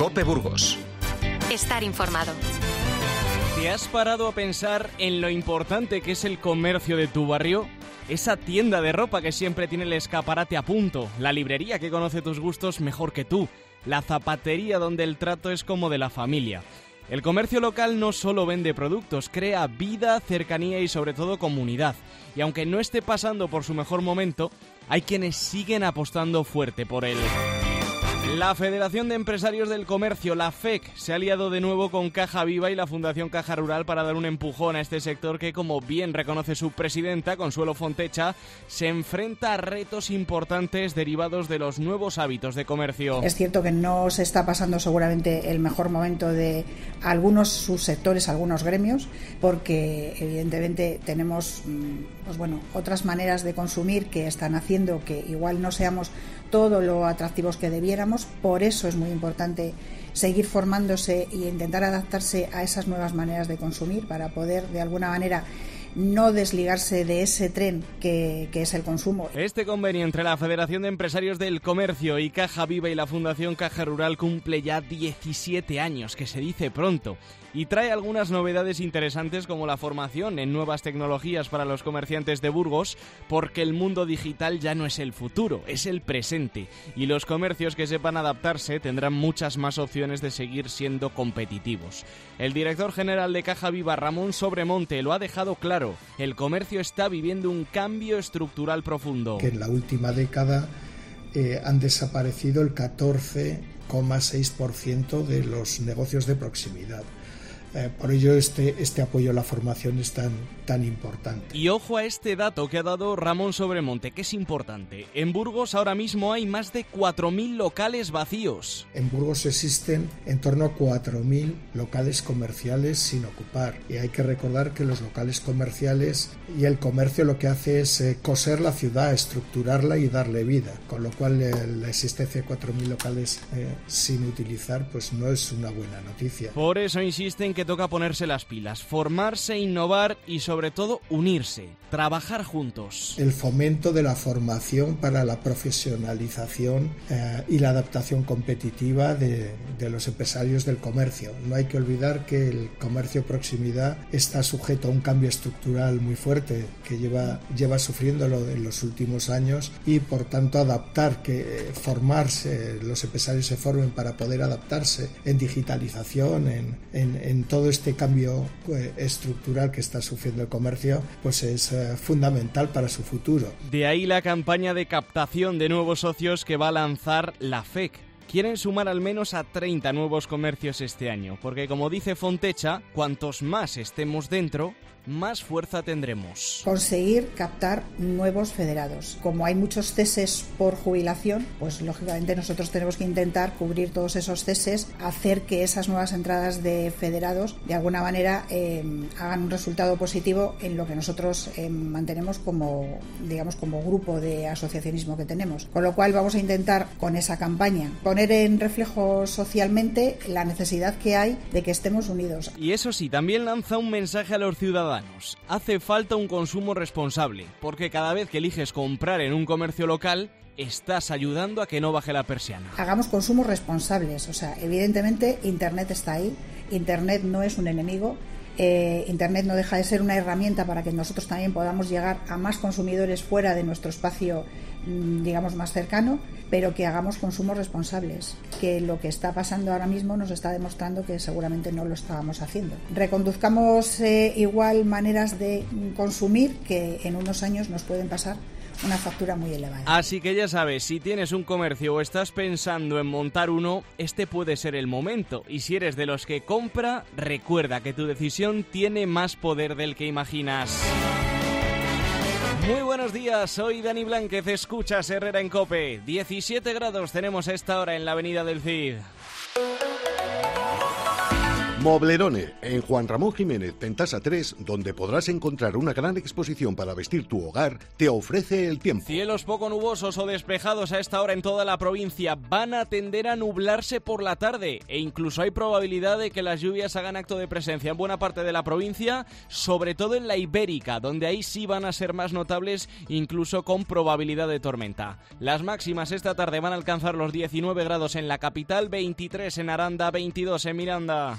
COPE Burgos. Estar informado. ¿Te has parado a pensar en lo importante que es el comercio de tu barrio? Esa tienda de ropa que siempre tiene el escaparate a punto, la librería que conoce tus gustos mejor que tú, la zapatería donde el trato es como de la familia. El comercio local no solo vende productos, crea vida, cercanía y sobre todo comunidad. Y aunque no esté pasando por su mejor momento, hay quienes siguen apostando fuerte por él. La Federación de Empresarios del Comercio, la FEC, se ha aliado de nuevo con Caja Viva y la Fundación Caja Rural para dar un empujón a este sector que, como bien reconoce su presidenta, Consuelo Fontecha, se enfrenta a retos importantes derivados de los nuevos hábitos de comercio. Es cierto que no se está pasando seguramente el mejor momento de algunos subsectores, algunos gremios, porque evidentemente tenemos otras maneras de consumir que están haciendo que igual no seamos todo lo atractivos que debiéramos. Por eso es muy importante seguir formándose e intentar adaptarse a esas nuevas maneras de consumir para poder de alguna manera no desligarse de ese tren que es el consumo. Este convenio entre la Federación de Empresarios del Comercio y Caja Viva y la Fundación Caja Rural cumple ya 17 años, que se dice pronto, y trae algunas novedades interesantes como la formación en nuevas tecnologías para los comerciantes de Burgos, porque el mundo digital ya no es el futuro, es el presente, y los comercios que sepan adaptarse tendrán muchas más opciones de seguir siendo competitivos. El director general de Caja Viva, Ramón Sobremonte, lo ha dejado claro: el comercio está viviendo un cambio estructural profundo. Que en la última década han desaparecido el 14,6% de los negocios de proximidad. Por ello este apoyo a la formación es tan importante. Y ojo a este dato que ha dado Ramón Sobremonte, que es importante. En Burgos ahora mismo hay más de 4.000 locales vacíos. En Burgos existen en torno a 4.000 locales comerciales sin ocupar. Y hay que recordar que los locales comerciales y el comercio lo que hace es coser la ciudad, estructurarla y darle vida. Con lo cual la existencia de 4.000 locales sin utilizar pues no es una buena noticia. Por eso insisten que toca ponerse las pilas, formarse, innovar y sobre todo unirse, trabajar juntos. El fomento de la formación para la profesionalización y la adaptación competitiva de los empresarios del comercio. No hay que olvidar que el comercio proximidad está sujeto a un cambio estructural muy fuerte que lleva sufriéndolo en los últimos años, y por tanto formarse, los empresarios se formen para poder adaptarse en digitalización, en todo este cambio estructural que está sufriendo el comercio, pues es fundamental para su futuro. De ahí la campaña de captación de nuevos socios que va a lanzar la FEC. Quieren sumar al menos a 30 nuevos comercios este año, porque como dice Fontecha, cuantos más estemos dentro, más fuerza tendremos. Conseguir captar nuevos federados. Como hay muchos ceses por jubilación, pues lógicamente nosotros tenemos que intentar cubrir todos esos ceses, hacer que esas nuevas entradas de federados de alguna manera hagan un resultado positivo en lo que nosotros mantenemos como grupo de asociacionismo que tenemos. Con lo cual vamos a intentar con esa campaña poner en reflejo socialmente la necesidad que hay de que estemos unidos. Y eso sí, también lanza un mensaje a los ciudadanos. Hace falta un consumo responsable, porque cada vez que eliges comprar en un comercio local, estás ayudando a que no baje la persiana. Hagamos consumos responsables, evidentemente Internet está ahí, Internet no es un enemigo, Internet no deja de ser una herramienta para que nosotros también podamos llegar a más consumidores fuera de nuestro espacio, más cercano, pero que hagamos consumos responsables, que lo que está pasando ahora mismo nos está demostrando que seguramente no lo estábamos haciendo. Reconduzcamos igual maneras de consumir que en unos años nos pueden pasar una factura muy elevada. Así que ya sabes, si tienes un comercio o estás pensando en montar uno, este puede ser el momento. Y si eres de los que compra, recuerda que tu decisión tiene más poder del que imaginas. Muy buenos días, soy Dani Blánquez, escuchas Herrera en COPE. 17 grados tenemos a esta hora en la avenida del Cid. Moblerone, en Juan Ramón Jiménez, Pentasa 3, donde podrás encontrar una gran exposición para vestir tu hogar, te ofrece el tiempo. Cielos poco nubosos o despejados a esta hora en toda la provincia. Van a tender a nublarse por la tarde e incluso hay probabilidad de que las lluvias hagan acto de presencia en buena parte de la provincia, sobre todo en la Ibérica, donde ahí sí van a ser más notables, incluso con probabilidad de tormenta. Las máximas esta tarde van a alcanzar los 19 grados en la capital, 23 en Aranda, 22 en Miranda.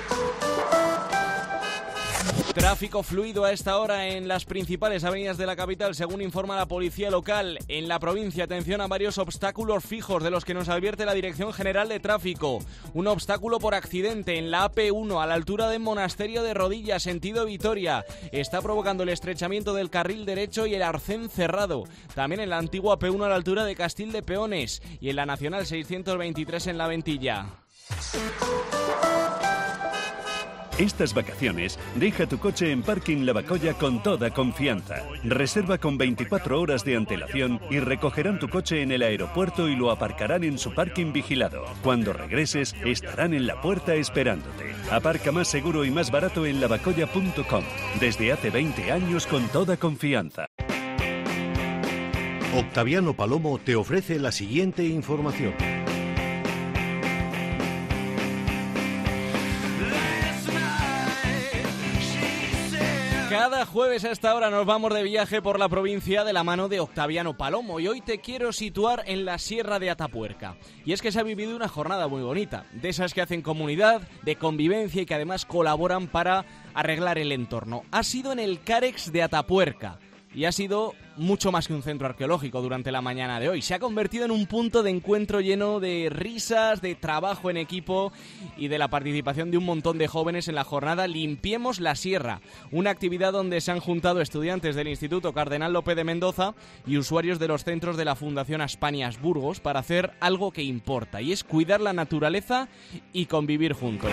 Tráfico fluido a esta hora en las principales avenidas de la capital, según informa la policía local. En la provincia, atención a varios obstáculos fijos de los que nos advierte la Dirección General de Tráfico. Un obstáculo por accidente en la AP1 a la altura de Monasterio de Rodillas, sentido Vitoria. Está provocando el estrechamiento del carril derecho y el arcén cerrado. También en la antigua AP1 a la altura de Castil de Peones y en la Nacional 623 en La Ventilla. Estas vacaciones, deja tu coche en Parking Lavacolla con toda confianza. Reserva con 24 horas de antelación y recogerán tu coche en el aeropuerto y lo aparcarán en su parking vigilado. Cuando regreses, estarán en la puerta esperándote. Aparca más seguro y más barato en lavacolla.com. Desde hace 20 años con toda confianza. Octaviano Palomo te ofrece la siguiente información. Cada jueves a esta hora nos vamos de viaje por la provincia de la mano de Octaviano Palomo y hoy te quiero situar en la Sierra de Atapuerca. Y es que se ha vivido una jornada muy bonita, de esas que hacen comunidad, de convivencia y que además colaboran para arreglar el entorno. Ha sido en el Carex de Atapuerca y ha sido mucho más que un centro arqueológico durante la mañana de hoy. Se ha convertido en un punto de encuentro lleno de risas, de trabajo en equipo y de la participación de un montón de jóvenes en la jornada Limpiemos la Sierra, una actividad donde se han juntado estudiantes del Instituto Cardenal López de Mendoza y usuarios de los centros de la Fundación Aspanias Burgos para hacer algo que importa, y es cuidar la naturaleza y convivir juntos.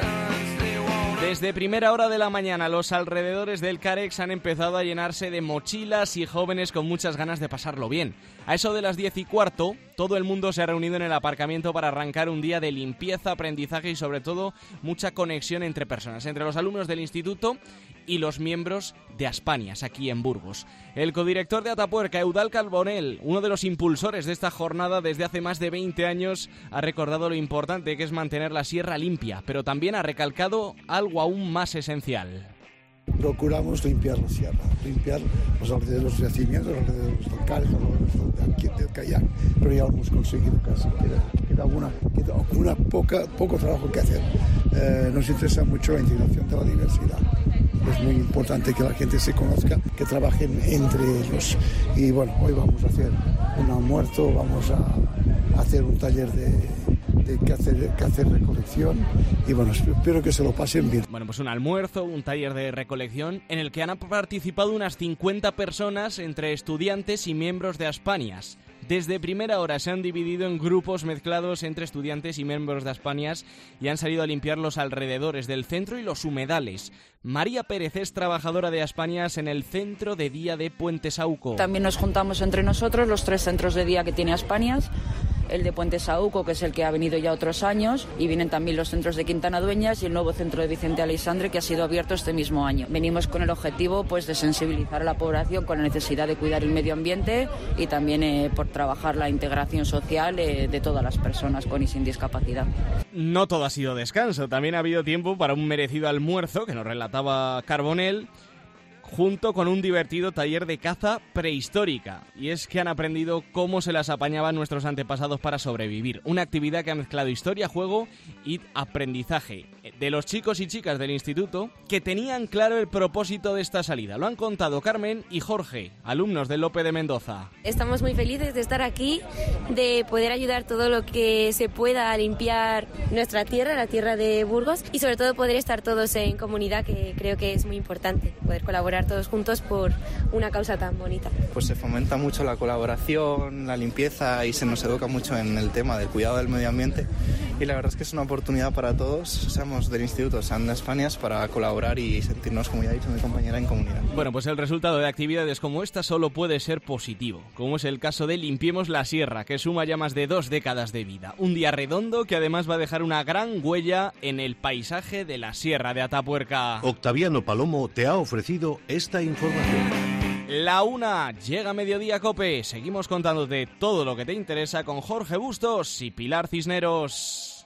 Desde primera hora de la mañana, los alrededores del Carex han empezado a llenarse de mochilas y jóvenes con muchas ganas de pasarlo bien. A eso de las 10:15, todo el mundo se ha reunido en el aparcamiento para arrancar un día de limpieza, aprendizaje y sobre todo mucha conexión entre personas, entre los alumnos del instituto y los miembros de Aspanias, aquí en Burgos. El codirector de Atapuerca, Eudal Carbonell, uno de los impulsores de esta jornada desde hace más de 20 años, ha recordado lo importante que es mantener la sierra limpia, pero también ha recalcado algo aún más esencial. Procuramos limpiar la sierra, limpiar los alrededores de los yacimientos, los alrededores del Carex, los alrededores del kayak, pero ya lo hemos conseguido casi, queda poco trabajo que hacer. Nos interesa mucho la integración de la diversidad. Es muy importante que la gente se conozca, que trabajen entre ellos. Y bueno, hoy vamos a hacer un almuerzo, vamos a hacer un taller de que hacer recolección y bueno, espero que se lo pasen bien. Bueno, pues un almuerzo, un taller de recolección en el que han participado unas 50 personas entre estudiantes y miembros de Aspanias. Desde primera hora se han dividido en grupos mezclados entre estudiantes y miembros de Aspanias y han salido a limpiar los alrededores del centro y los humedales. María Pérez es trabajadora de Aspanias en el centro de día de Puente Saúco. También nos juntamos entre nosotros los 3 centros de día que tiene Aspanias, el de Puente Saúco, que es el que ha venido ya otros años, y vienen también los centros de Quintana Dueñas y el nuevo centro de Vicente Aleixandre, que ha sido abierto este mismo año. Venimos con el objetivo pues de sensibilizar a la población con la necesidad de cuidar el medio ambiente y también por trabajar la integración social de todas las personas con y sin discapacidad. No todo ha sido descanso, también ha habido tiempo para un merecido almuerzo que nos relataba Carbonell, junto con un divertido taller de caza prehistórica. Y es que han aprendido cómo se las apañaban nuestros antepasados para sobrevivir. Una actividad que ha mezclado historia, juego y aprendizaje de los chicos y chicas del instituto que tenían claro el propósito de esta salida. Lo han contado Carmen y Jorge, alumnos del López de Mendoza. Estamos muy felices de estar aquí, de poder ayudar todo lo que se pueda a limpiar nuestra tierra, la tierra de Burgos, y sobre todo poder estar todos en comunidad, que creo que es muy importante, poder colaborar colaborar todos juntos por una causa tan bonita. Pues se fomenta mucho la colaboración, la limpieza y se nos educa mucho en el tema del cuidado del medio ambiente y la verdad es que es una oportunidad para todos, seamos del instituto, sean de España, para colaborar y sentirnos, como ya ha dicho mi compañera, en comunidad. Bueno, pues el resultado de actividades como esta solo puede ser positivo, como es el caso de Limpiemos la Sierra, que suma ya más de 2 décadas de vida. Un día redondo que además va a dejar una gran huella en el paisaje de la Sierra de Atapuerca. Octaviano Palomo te ha ofrecido esta información. La 1 llega a Mediodía Cope. Seguimos contándote todo lo que te interesa con Jorge Bustos y Pilar Cisneros.